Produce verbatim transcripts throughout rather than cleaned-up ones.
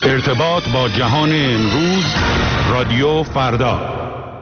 ارتباط با جهان امروز، رادیو فردا.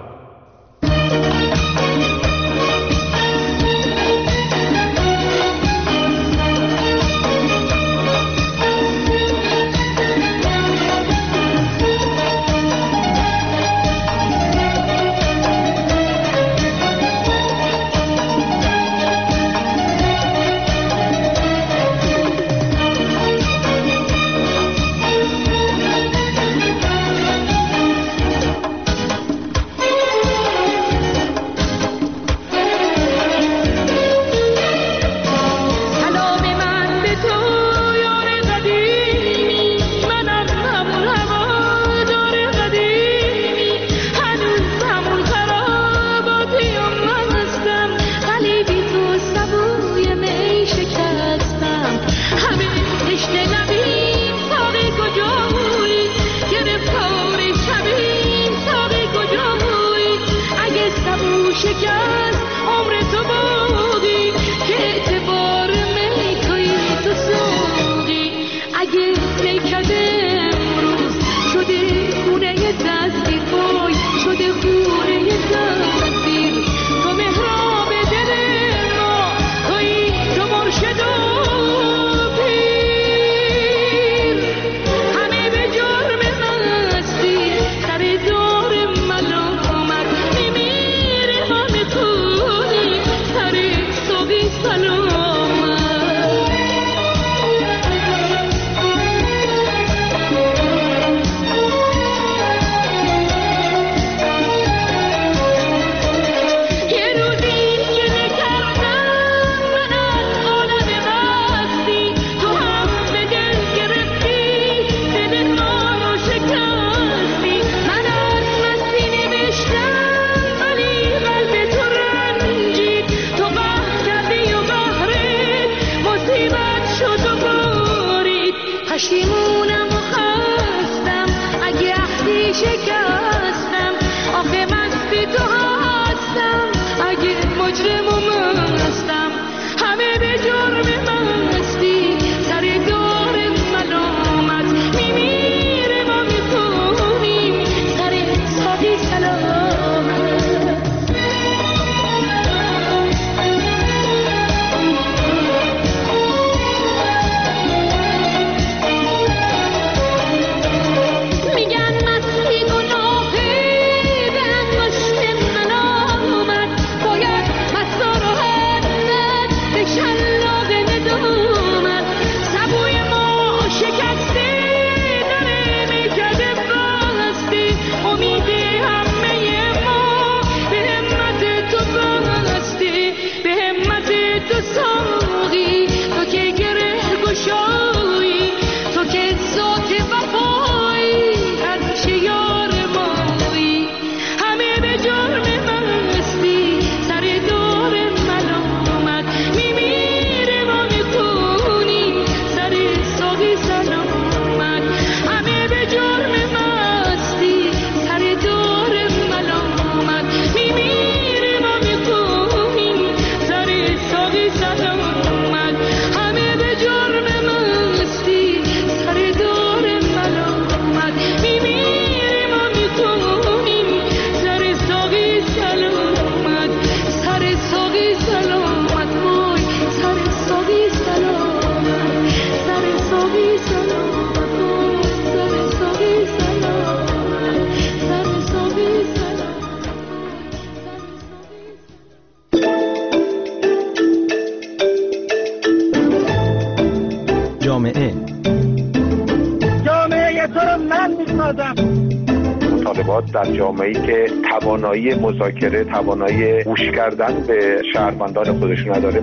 در جامعه‌ای که توانایی مذاکره، توانایی گوش کردن به شهروندان خودش نداره.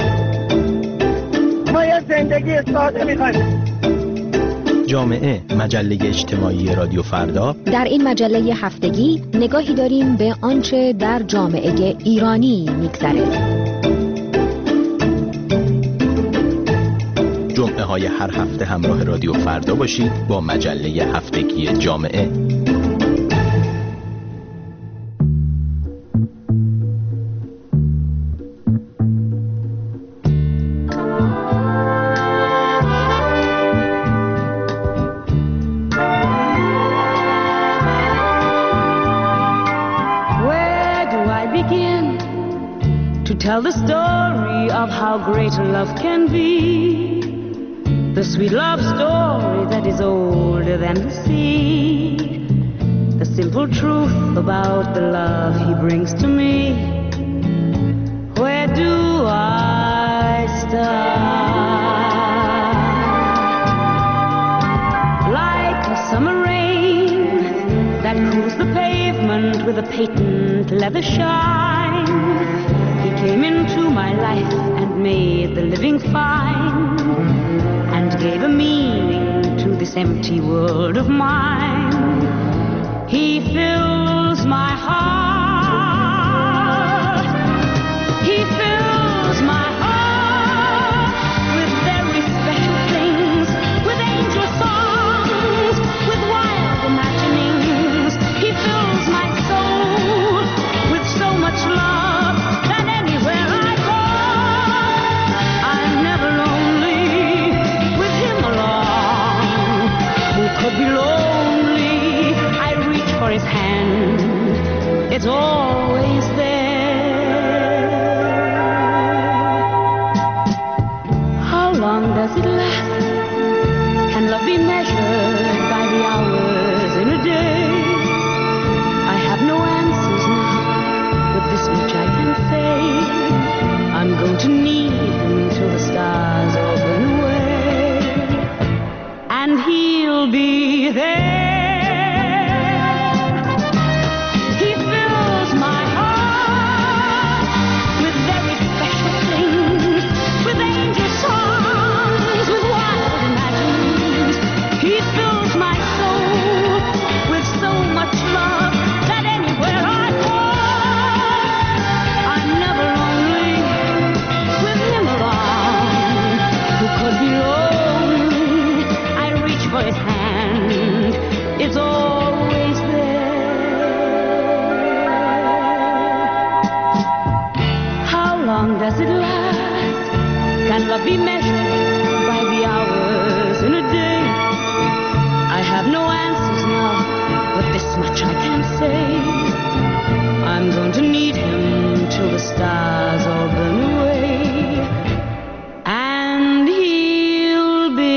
ما یه زندگی ساده می‌خوایم. جامعه، مجله اجتماعی رادیو فردا. در این مجله هفتگی نگاهی داریم به آنچه در جامعه ایرانی می‌گذره. جمعه های هر هفته همراه رادیو فردا باشید با مجله هفتگی جامعه. tell the story of how great love can be. The sweet love story that is older than the sea. The simple truth about the love he brings to me. Where do I start? Like a summer rain that cools the pavement with a patent leather shine. He came into my life and made the living fine, and gave a meaning to this empty world of mine. He fills my heart. He fills my heart with very special things, with angel songs, with wild imaginings. He fills my soul with so much love that anywhere I go, I'm never lonely with him along. Who could be lonely? I reach for his hand, it's always there. How long does it last? Can love be measured by the hours in a day? I have no answers now, but this much I can say. I'm going to need him till the stars all burn away, and he'll be there. He fills my heart with very special things, with angel songs, with wild imaginings. He fills my soul with so much love that anywhere I go, I'm never lonely with him along. Who could be lonely? I reach for his hand, it's always there. How long does it last? Can love be measured by the hours in a day? I have no answers now, but this much I can say. I'm going to need him till the stars all burn away, and he'll be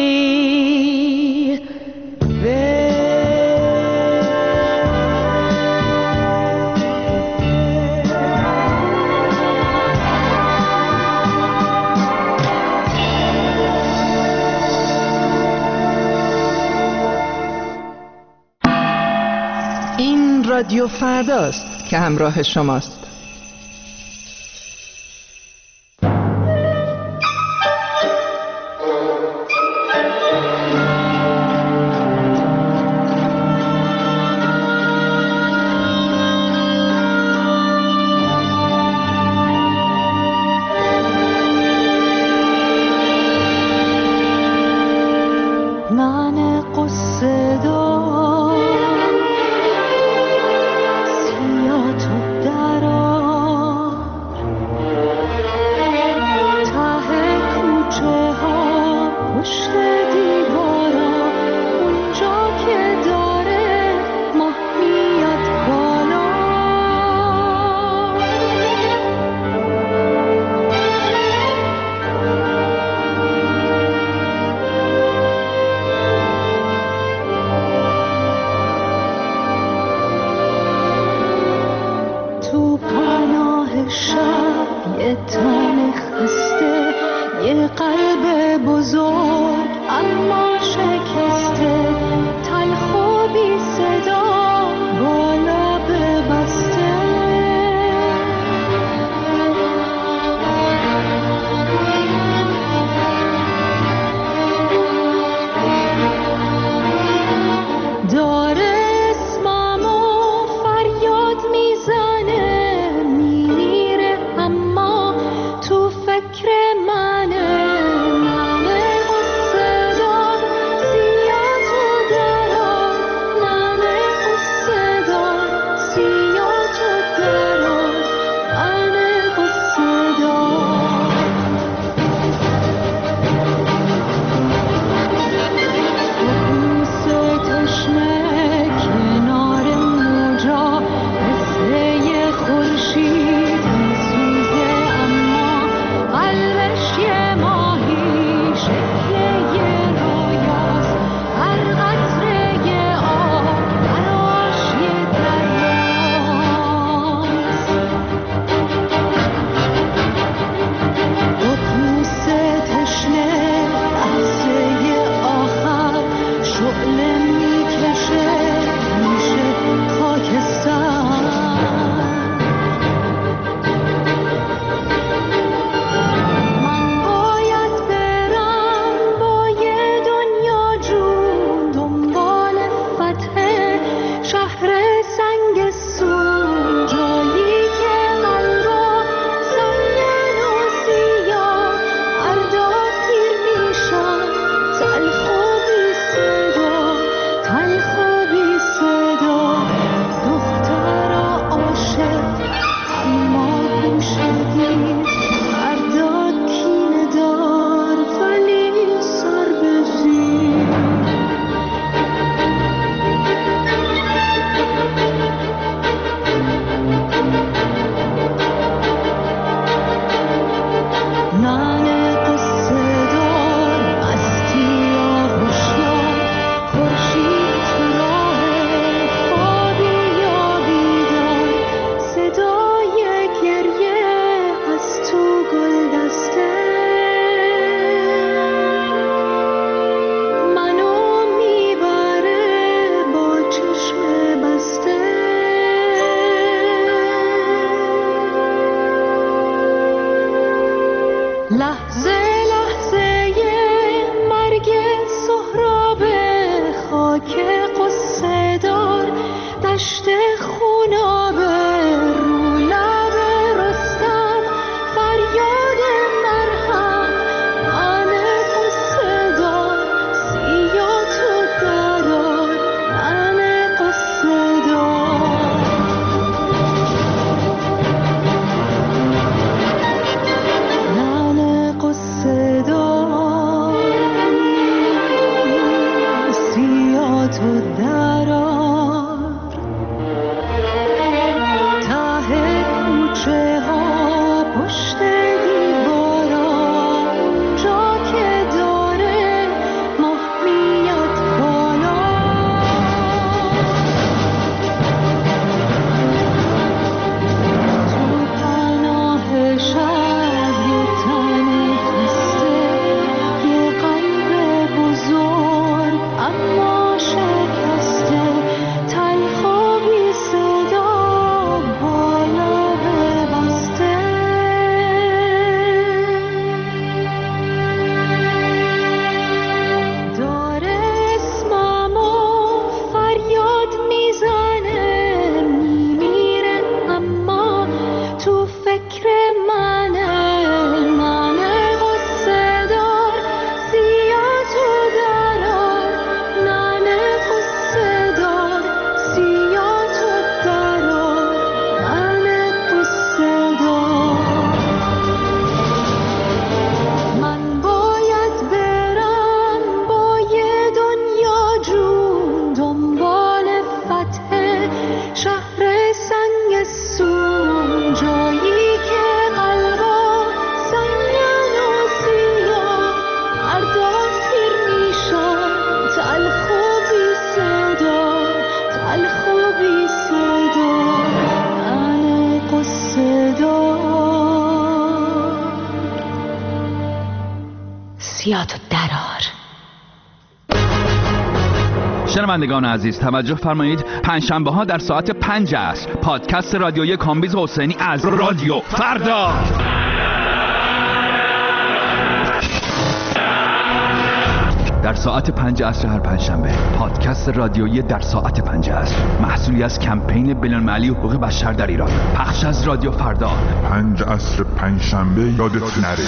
این رادیو فرداست که همراه شماست. من قصه دار سیاه تو درا سیاتو درار. شنوندگان عزیز توجه فرمایید، پنجشنبه ها در ساعت پنج عصر پادکست رادیویی کامبیز حسینی از رادیو فردا. در ساعت پنج عصر هر پنجشنبه پادکست رادیویی در ساعت پنج عصر، محصولی از کمپین بین‌المللی حقوق بشر در ایران، پخش از رادیو فردا. پنج عصر پنجشنبه یادت نره.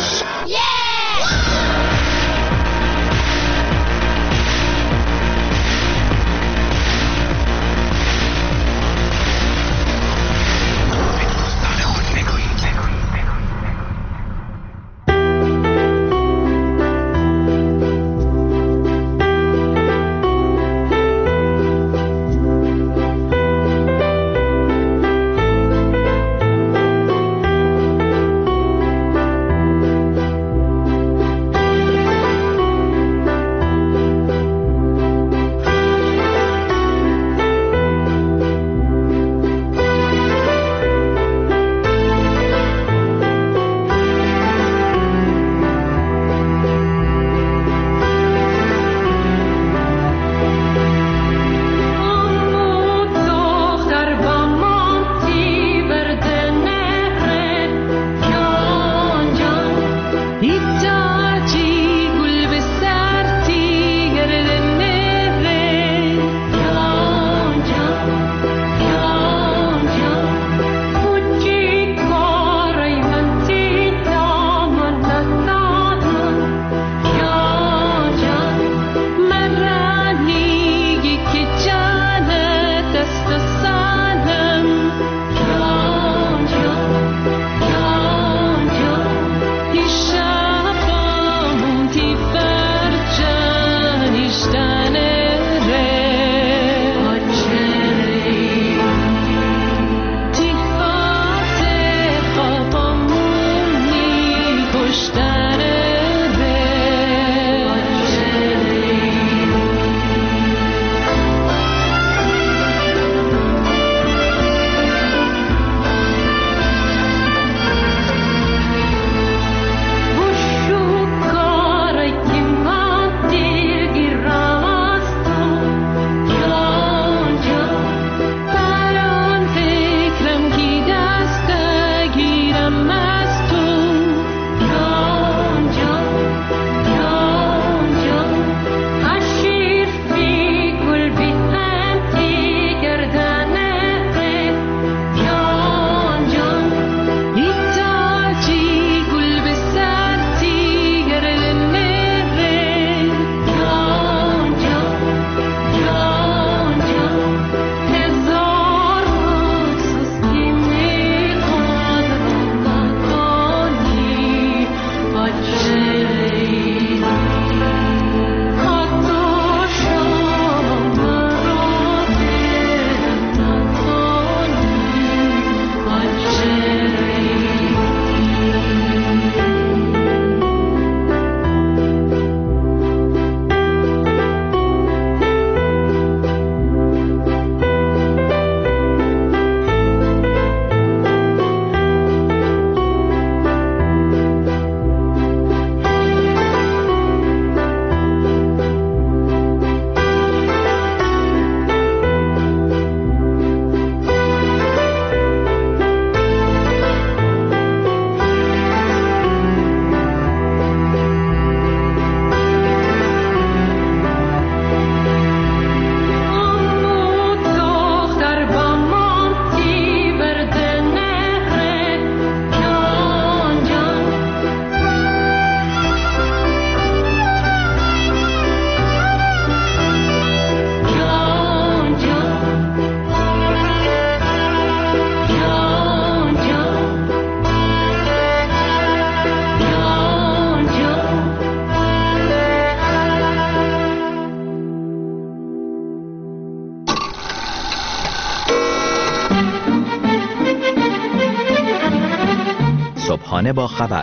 صبحانه با خبر،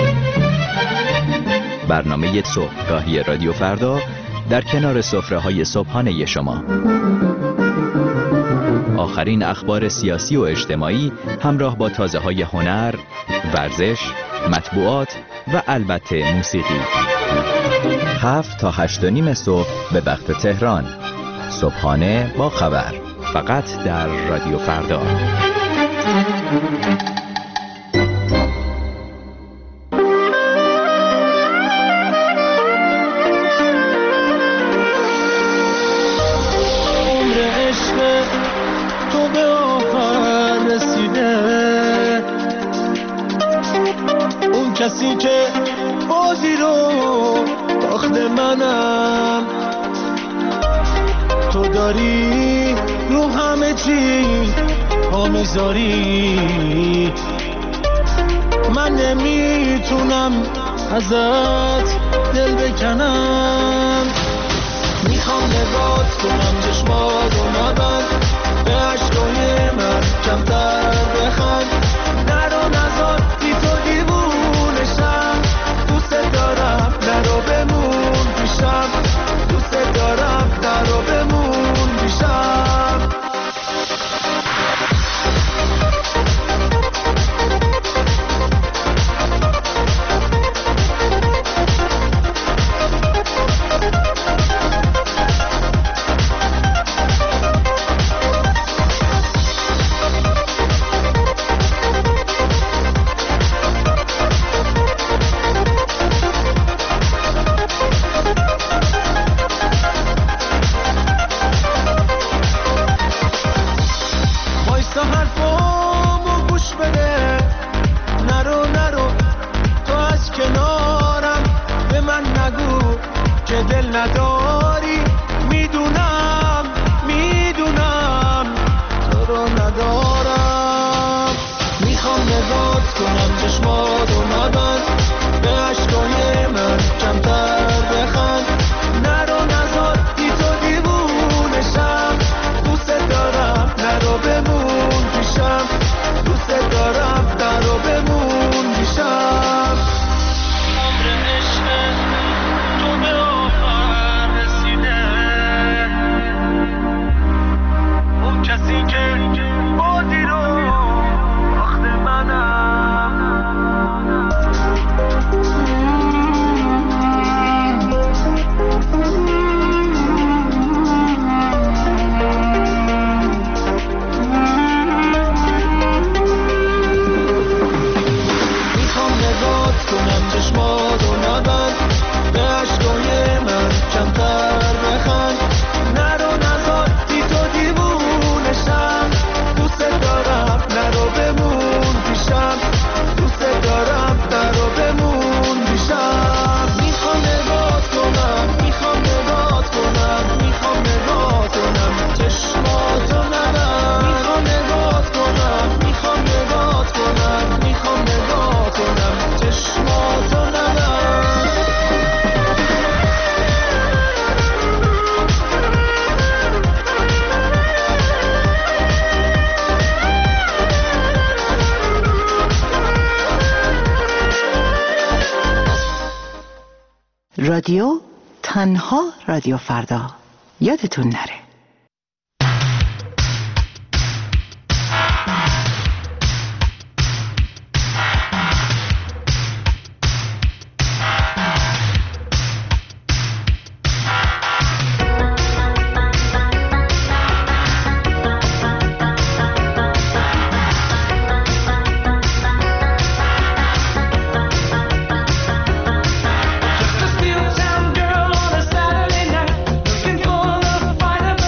برنامه صبحگاهی رادیو فردا در کنار سفره‌های صبحانه شما. آخرین اخبار سیاسی و اجتماعی همراه با تازه‌های هنر، ورزش، مطبوعات و البته موسیقی. هفت تا هشت و نیم صبح به وقت تهران. صبحانه با خبر، فقط در رادیو فردا. کسی که بازی رو باخت منم، تو داری رو همه چی پا میذاری، من نمیتونم ازت دل بکنم، میخوام نگات کنم چشماتو نبند، به عشقای من کمتر بخند، نرو نزار بی تو دیوونشم، دوست دارم نرو بمون پیشم، دوست دارم نرو بمون پیشم. رادیو تنها رادیو فردا، یادتون نره. Just a steel town girl on a Saturday night, looking for the fight of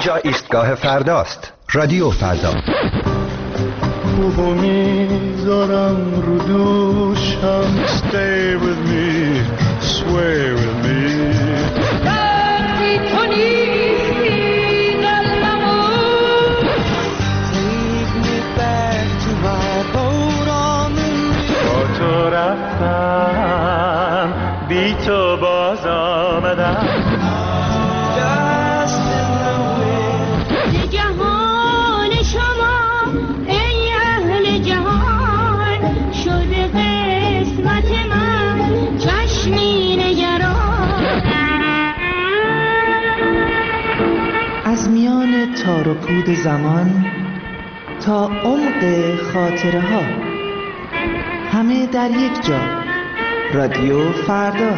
اینجا ایستگاه فرداست. رادیو فردا. خوبو میذارم رو دوشم. Stay with me, sway with me. وقتی تو نیستی قلبمو Take me back to my boat on the river. با تو رفتم بی تو باز آمدم. از میان تار و پود زمان تا عمق خاطره ها، همه در یک جا. رادیو فردا.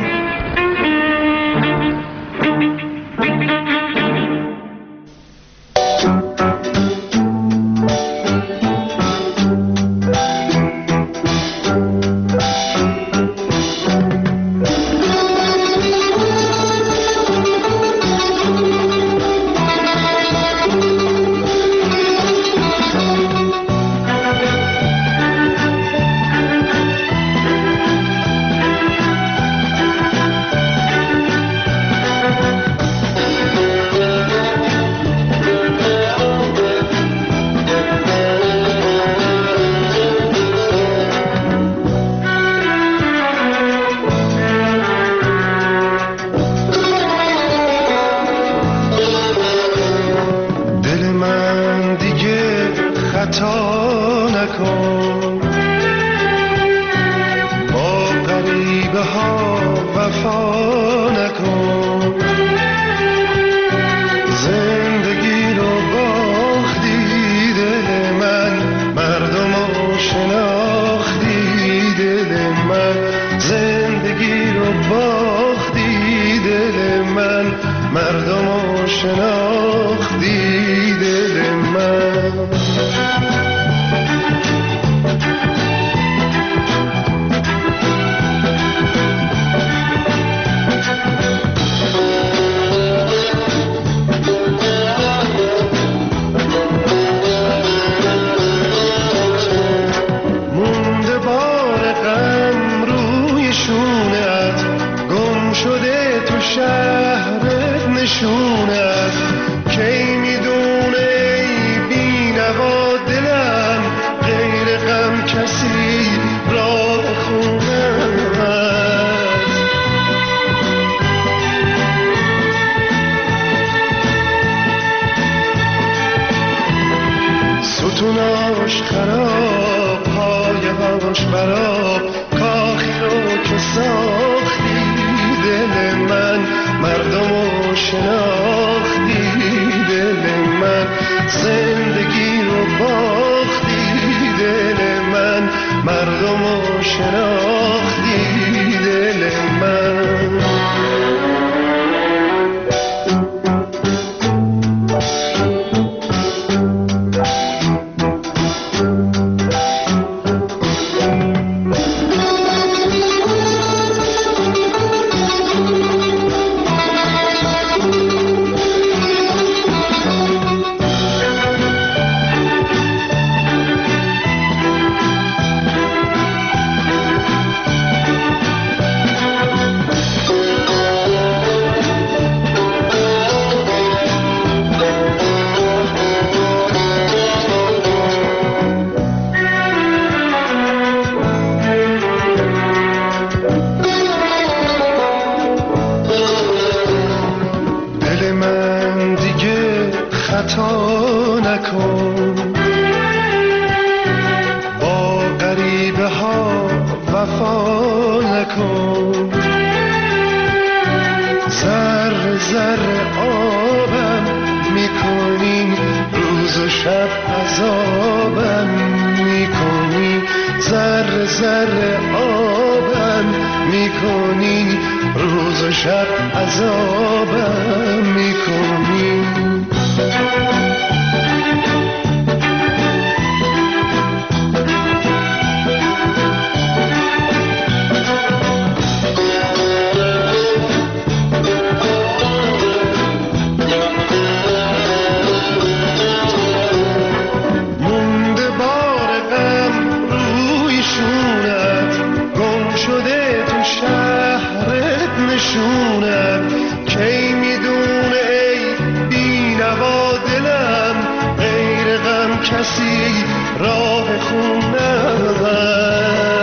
کسی راه خونه‌ات.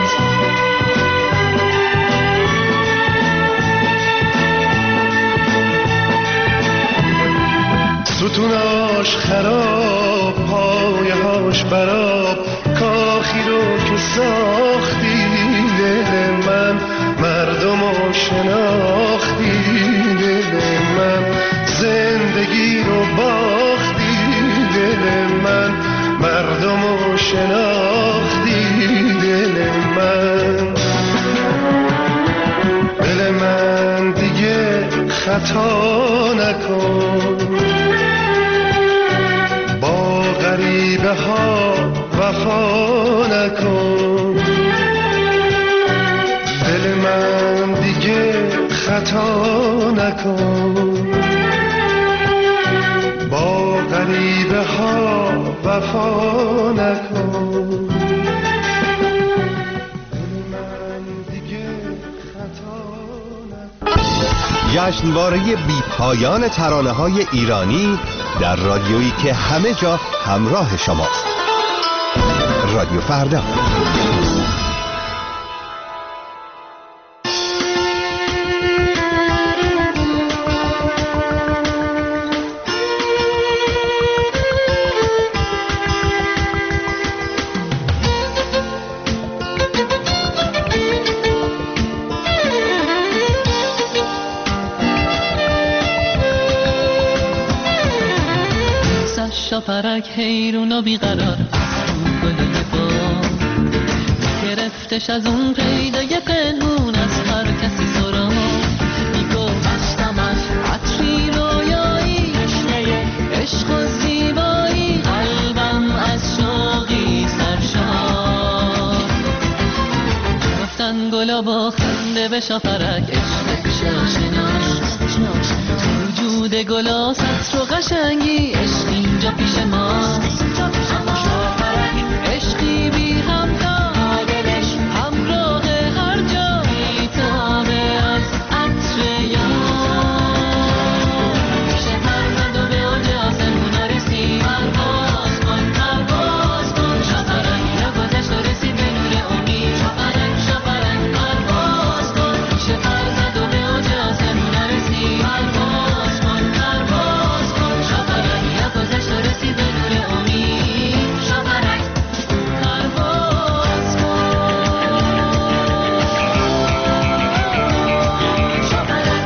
ستوناش خراب، پایهاش براب، کاخی رو که ساختی دل من، مردمو شناختی دل من، زندگی رو باختی دل من، مردمو شناختی دل من. دل من دیگه خطا نکن، با غریبه ها وفا نکن. دل من دیگه خطا نکن، با غریبه ها وفا نکن. جشنواره بی پایان ترانه‌های ایرانی در رادیویی که همه جا همراه شماست. رادیو فردا. شاپرک حیرون و بیقرار از رو گلوی با گرفتش از اون پیدای پنهون از هر کسی سرا میگو هستم از عطری رویایی، تشنه عشق و زیبایی، قلبم از شوقی سرشار. گفتن گلا با خنده به شاپرک عشق شاشناش، وجود گلا سطر و قشنگی، عشق اینجا پیش ماست. عشقی بی همتا دلش همراه هر جا، میتابه از عطر یار. میشه پرزد و به اوج آسمونا رسید، پرواز کن پرواز کن. شاپرک را گذشت و رسید به نور امید، شاپرک شاپرک پرواز کن. میشه پرزد و به اوج آسمونا رسید، پرواز کن پرواز کن. شاپرک را گذشت و رسید به نور امید، شاپرک پرواز کن. شاپرک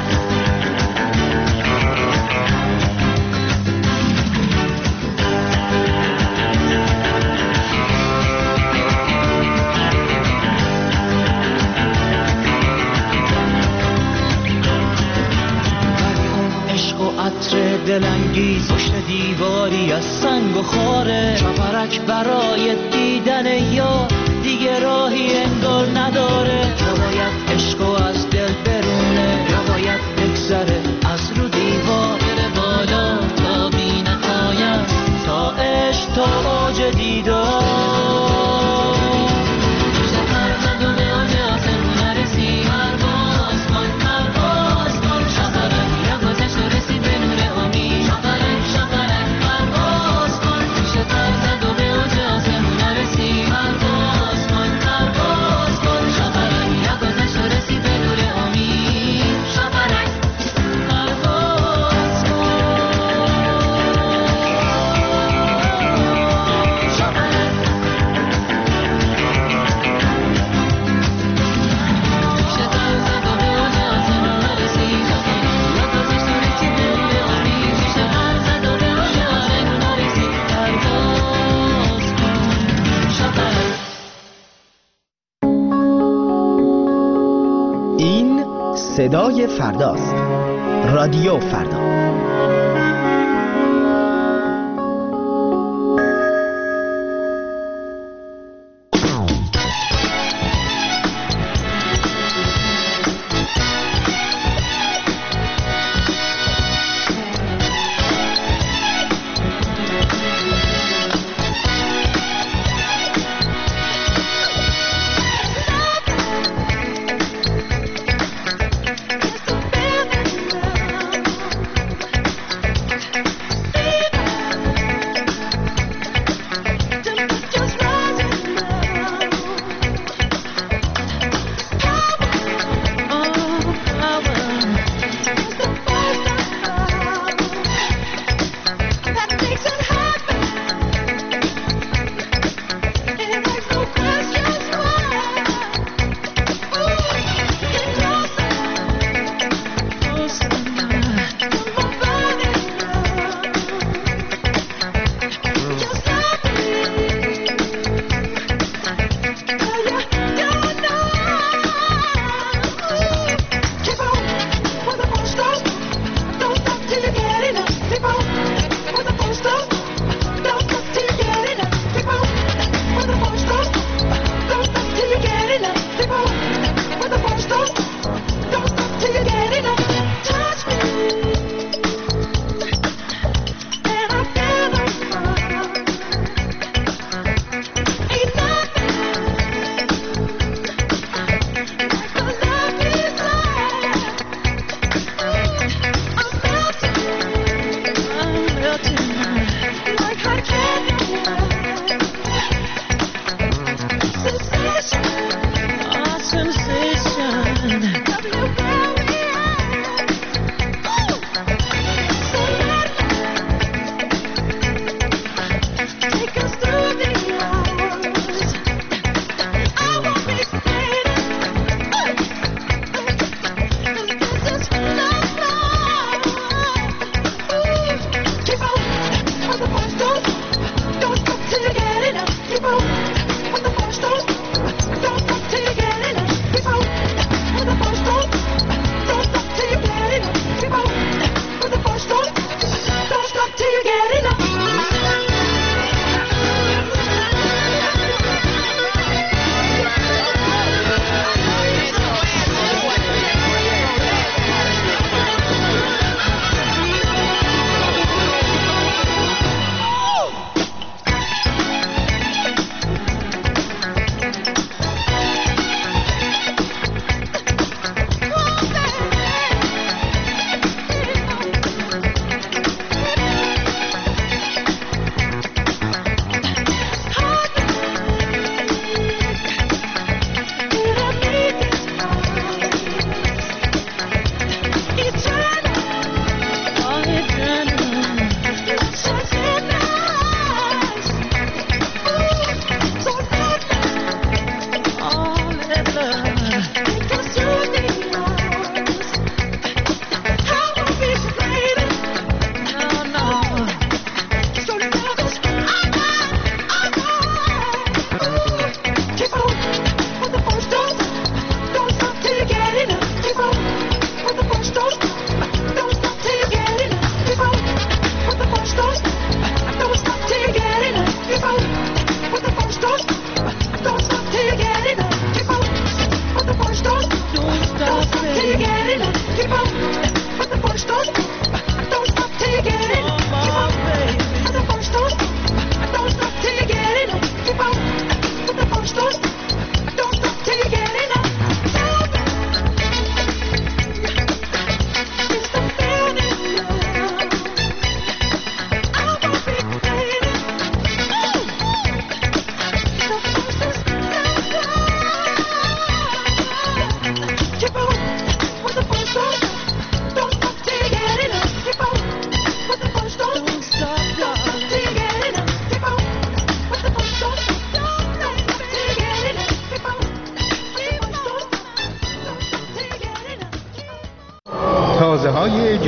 عشق و عطر دلانگیز، پشت دیواری از سنگ و خاره. شاپرک برای دیدن یا دیگه راهی انگار نداره. یا باید عشق و از دل برونه، یا باید بگذره از رو دیوار، بره بالا تا بی نهایت، تا عشق تا اوج دیدار. میشه پرزد و به اوج آسمون رسید، پرواز کن پرواز کن. شاپرک را گذشت و رسید به نور امید، شاپرک شاپرک پرواز کن. میشه پرزد و به اوج آسمون رسید، پرواز کن پرواز کن. شاپرک را گذشت و رسید به نور امید، شاپرک پرواز کن. شاپرک میشه پرزد و به اوج آسمون رسید، شاپرک را گذشت و رسید به نور امید. میشه پرزد و به اوج آسمون رسید، پرواز کن. شاپرک این صدای فرداست. رادیو فردا.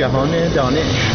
جهان دانش.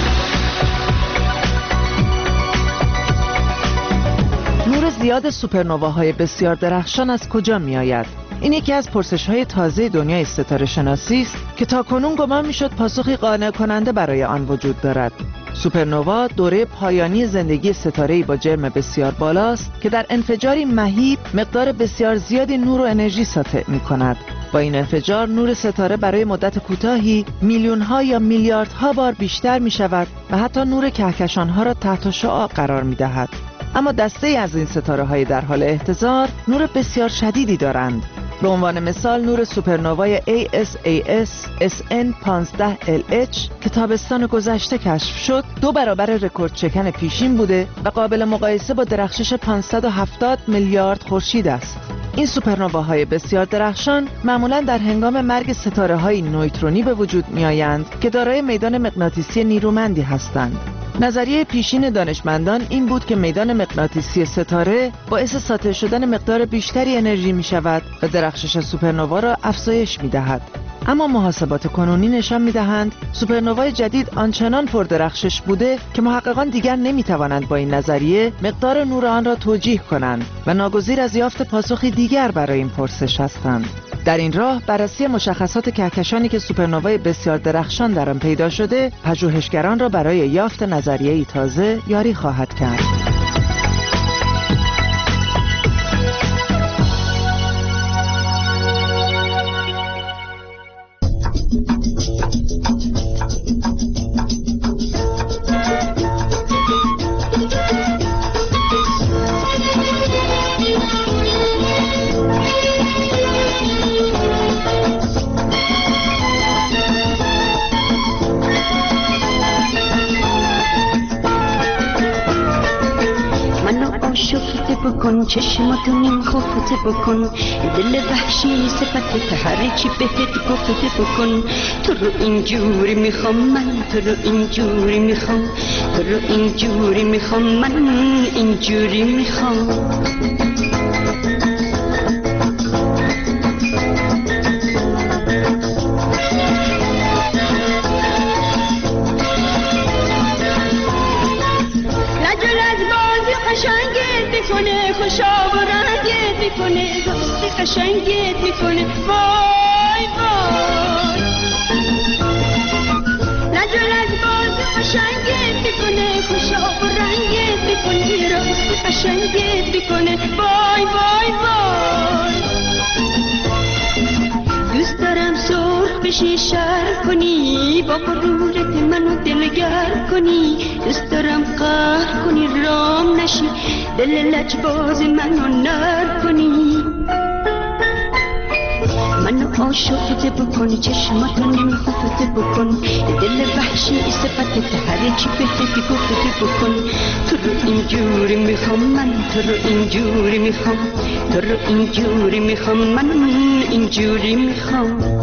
نور زیاد سوپرنواهای بسیار درخشان از کجا می آید؟ این یکی از پرسش‌های تازه دنیای ستاره شناسی است که تاکنون گمان می‌شد پاسخی قانع کننده برای آن وجود دارد. سوپرنوا دوره پایانی زندگی ستاره‌ای با جرم بسیار بالاست که در انفجاری مهیب مقدار بسیار زیادی نور و انرژی ساطع می‌کند. با این انفجار نور ستاره برای مدت کوتاهی میلیون‌ها یا میلیاردها بار بیشتر می‌شود و حتی نور کهکشان‌ها را تحت شعاع قرار می‌دهد. اما دسته‌ای از این ستاره‌های در حال احتضار نور بسیار شدیدی دارند. به عنوان مثال نور سوپرنوای ای اس ای اس اس ان پانزده ال اچ که تابستان گذشته کشف شد دو برابر رکورد شکن پیشین بوده و قابل مقایسه با درخشش پانصد و هفتاد میلیارد خورشید است. این سوپرنواهای بسیار درخشان معمولاً در هنگام مرگ ستاره‌های نویترونی به وجود می‌آیند که دارای میدان مغناطیسی نیرومندی هستند. نظریه پیشین دانشمندان این بود که میدان مغناطیسی ستاره باعث ساطع شدن مقدار بیشتری انرژی می شود و درخشش سوپرنوا را افزایش می دهد. اما محاسبات کنونی نشان می دهند سوپرنوای جدید آنچنان پردرخشش بوده که محققان دیگر نمی توانند با این نظریه مقدار نور آن را توجیه کنند و ناگزیر از یافت پاسخی دیگر برای این پرسش هستند. در این راه بررسی مشخصات کهکشانی که سوپرنوای بسیار درخشان در آن پیدا شده پژوهشگران را برای یافت نظریه‌ای تازه یاری خواهد کرد. بکن چشماتو نیم خفته بکن دل وحشی صفت هر چی بهت گفته بکن تو رو اینجوری میخوام من تو رو اینجوری میخوام تو رو اینجوری میخوام من اینجوری میخوام خوشا و رنگت میکنه دوستی قشنگت میکنه وای وای نجلت باز قشنگت میکنه خوشا و رنگت میکنه راستی قشنگت میکنه وای وای وای دوست دارم سرخ بشی شر کنی با غرورت منو دلگر کنی دوست دارم قهر کنی رام نشی دل لجباز منو نر کنی منو عاشقت بکنی چشماتو نمیخفت بکن دل وحشی صفتت هر چی بهت گفت بکن تو رو اینجوری میخوام من تو رو اینجوری میخوام تو رو اینجوری میخوام من اینجوری میخوام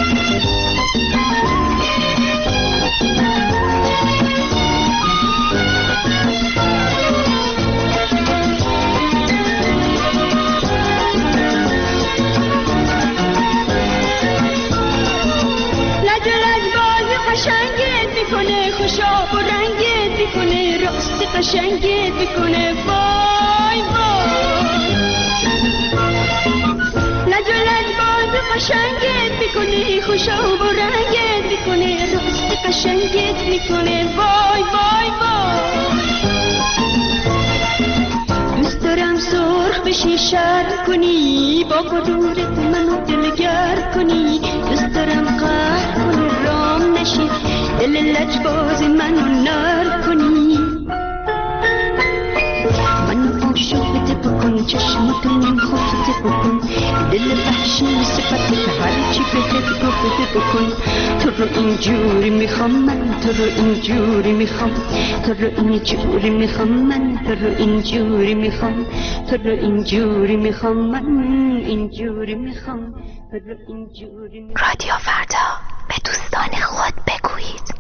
خوشا و رنگت میکنه راستی قشنگت میکنه وای وای لجلج باز قشنگت میکنه خوشا و رنگت میکنه راستی قشنگت میکنه وای وای وای دوست دارم سرخ بشی شر کنی با غرورت منو دلگر کنی دوست دارم قهر کنی رام نشی دل لجباز منو نر کنی منو عاشقت بکن چشماتو نیم خفته بکن دل وحشی صفت هر چی بهت گفته بکن تو رو اینجوری میخوام من تو رو اینجوری میخوام تو رو اینجوری میخوام من تو رو اینجوری میخوام تو رو اینجوری میخوام من اینجوری میخوام تو رو اینجوری میخوام. رادیو فردا به دوستان خود بگویید.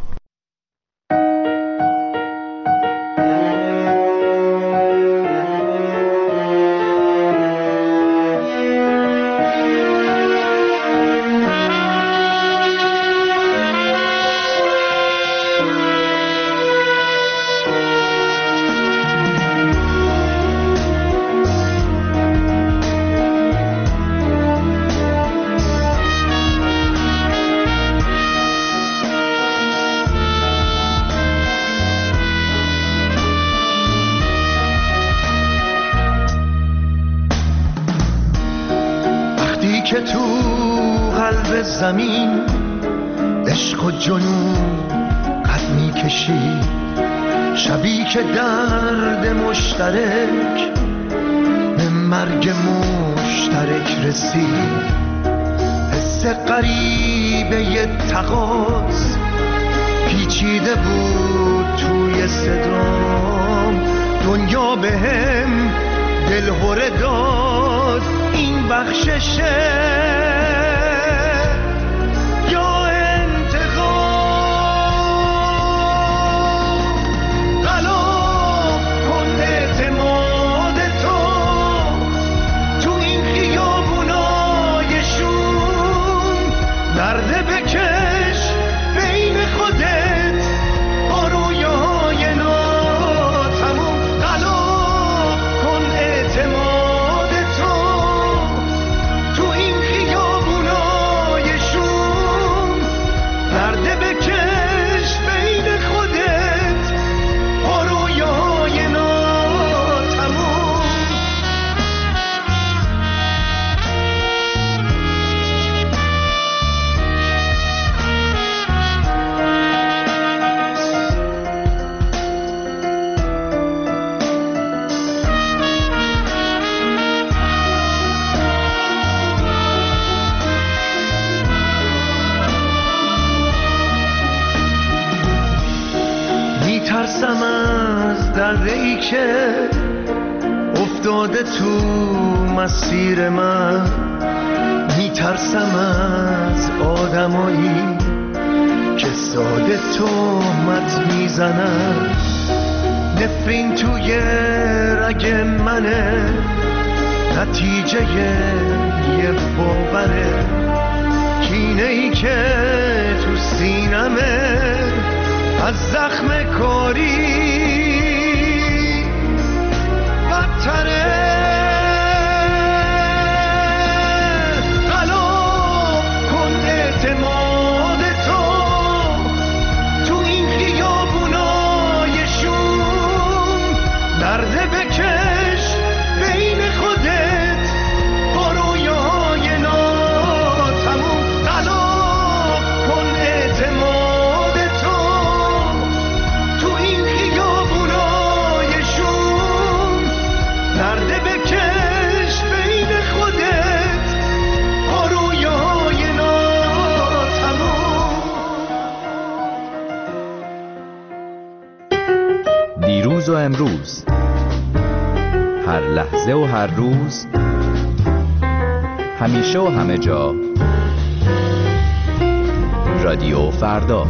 تو قلب زمین عشق و جنون قد میکشی، شبی که درد مشترک به مرگ مشترک رسید. حس غریبه ی تقاض پیچیده بود توی صدام، دنیا به هم دلهوره داد این بخششه یا انتقام. غلا کن اعتماد تو تو این خیابونای شوم، درده بکش بین خودت با رویای ناتموم. غلا کن اعتماد تو تو این خیابونای شوم، درده بکش بین خودت با رویای ناتموم. میترسم از دره‌ای که افتاده تو مسیر من، میترسم از آدمایی که ساده تهمت میزنن. نفرین توی رگ منه، نتیجه یه باوره، کینه‌ای که تو سینمه از زخم کاری بدتره. غلا کن اعتماد تو تو این خیابونای شوم، درده بکش بین خودت با رویای ناتموم. غلا کن اعتماد تو تو این خیابونای شوم، درده بکش بین خودت با رویای ناتموم. دیروز و امروز، هر لحظه و هر روز، همیشه و همه جا، رادیو فردا.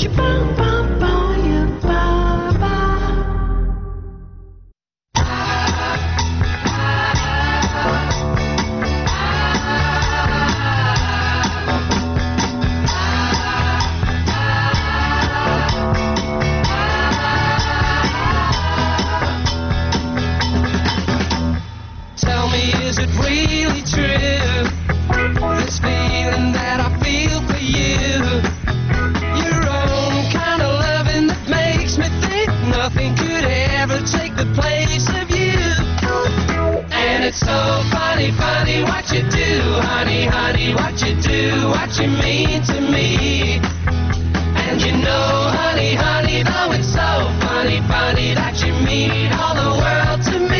Tell me, is it really true? This feeling that I feel for you, your own kind of loving that makes me think nothing could ever take the place of you. And it's so funny, funny what you do, honey, honey, what you do, what you mean to me. And you know, honey, honey, though it's so funny, funny that you mean all the world to me.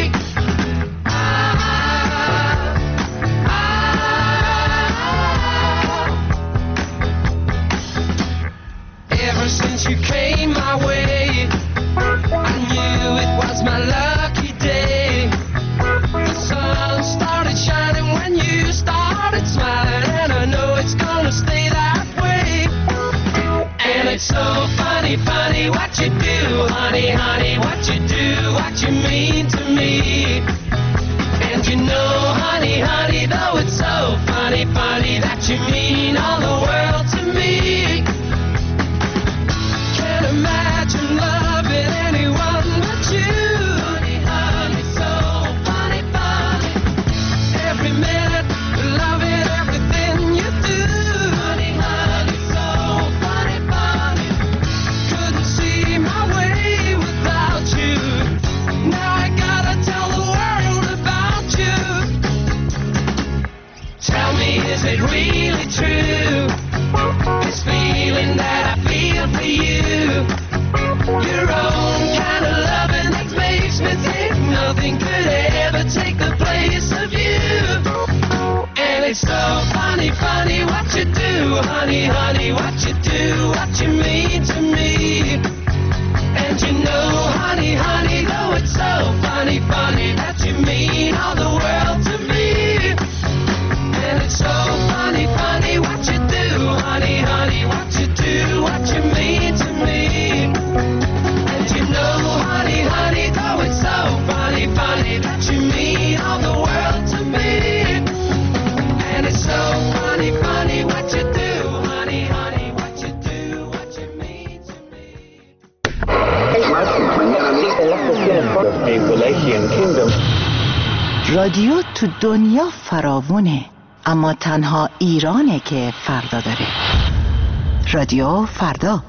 Ever since you came my way, I knew it was my lucky day. The sun started shining when you started smiling, and I know it's gonna stay that way. And it's so funny, funny what you do, honey, honey, what you do, what you mean to me. And you know, honey, honey, though it's so funny, funny that you mean all the world to me. Can't imagine loving anyone but you. Honey, honey, so funny, funny. Every minute, loving everything you do. Honey, honey, so funny, funny. Couldn't see my way without you. Now I gotta tell the world. honey, honey, what you do, what you mean to me. And you know, honey, honey, though it's so funny, funny that you mean all the world to me. And it's so funny, funny what you do, honey, honey, what you do, what you mean to me. And you know, honey, honey, though it's so funny, funny that you mean all the world to me. And it's so funny, funny what you do, honey, honey, what you do, what you mean to me. رادیو تو دنیا فراوونه، اما تنها ایرانه که فردا داره. رادیو فردا.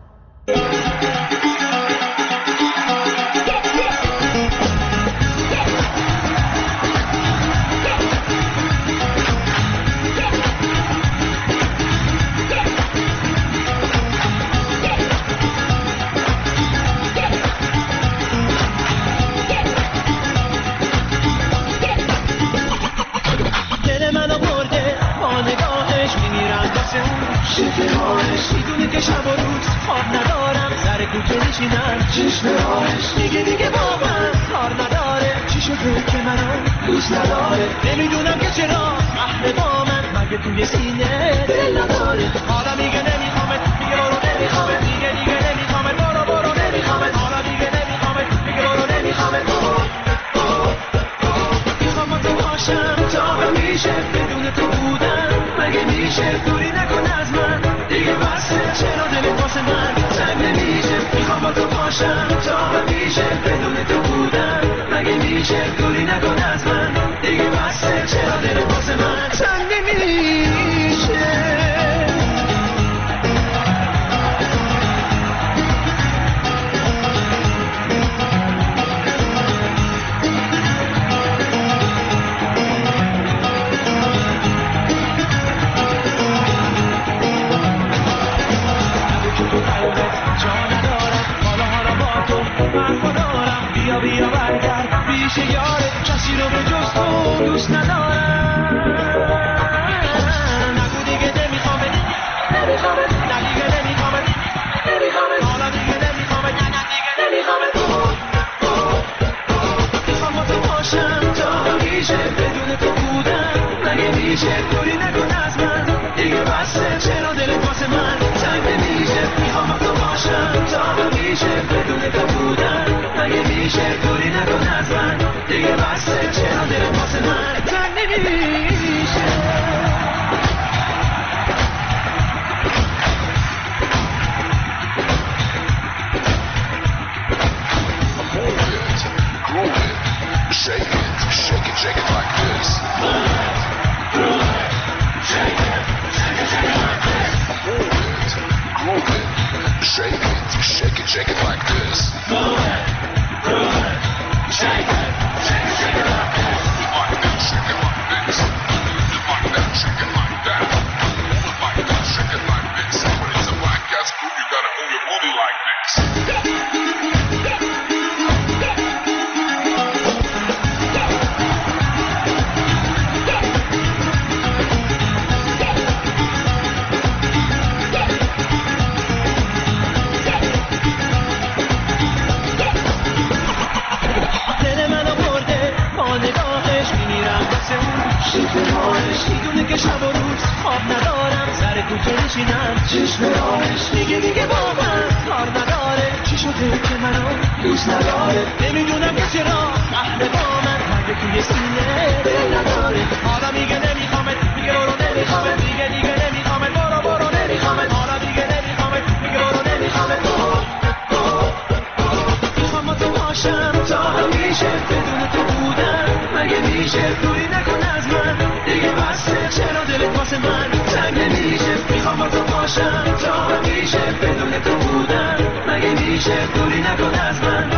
میدونه که شب و روز خواب ندارم، سر کوچه نشینم چشم راهش دیگه دیگه با من کار نداره. چی شده که منو دوست نداره؟ نمیدونم که چرا اهل با من مگه توی سینه دل نداره. حالا میگه نمیخوامت، میگه برو نمیخوامت، دیگه دیگه نمیخوامت، برو برو نمیخوامت. حالا میگه نمیخوامت، میگه برو نمیخوامت. میخوام با تو باشم تا همیشه، بدون تو بودن مگه میشه؟ دوری نکن از من دیگه، بسه چرا دلت واسه من تنگ نمیشه؟ میخوام با تو باشم تا همیشه، بدون تو بودن مگه میشه؟ دوری نکن از من دیگه، بسه چرا دلت واسه من تنگ نمیشه؟ بیا بیا برگرد پیش یاره، کسی رو به جز تو دوست ندارم. نگو دیگه نمیخوامت، نمیخوامت، نه دیگه نمیخوامت، نمیخوامت، حالا دیگه نمیخوامت، نه دیگه نمیخوامت. میخوام با تو باشم تا همیشه، بدون تو بودن مگه میشه؟ دوری نکن از من دیگه، بسه چرا دلت واسه من تنگ نمیشه؟ میخوام با تو باشم تا همیشه، بدون تو بودن مگه میشه؟ دوری نکن از من دیگه، بسه چرا دلت واسه من تنگ نمیشه؟ Shake it, shake it, shake it like this. Move it, groove it, shake it, shake it, shake it like this. Move it, groove it, shake it, shake it, shake it like this. Move it, groove it, shake it, shake it, shake it like this. Like that, shake it like this. Like that, shake it like that. Move it like that, shake it like this. When it's a black ass groove, you gotta move your booty like this. میدونه که شب و روز خواب ندارم، سر کوچه نشینم چشم راهش دیگه دیگه با من کار نداره. چی شده که منو دوست نداره؟ نمیدونم که چرا اهل با من مگه توی سینه دل نداره. حالا میگه نمیخوامت، میگه برو نمیخوامت، دیگه دیگه نمیخوامت، برو برو نمیخوامت. حالا دیگه نمیخوامت، میگه برو نمیخوامت. میخوام با تو باشم تا همیشه، بدون تو بودن مگه میشه؟ دوری نکن از من دیگه، بسه چرا دلت واسه من تنگ نمیشه؟ میخوام با تو باشم تا همیشه، بدون تو بودن مگه میشه؟ دوری نکن از من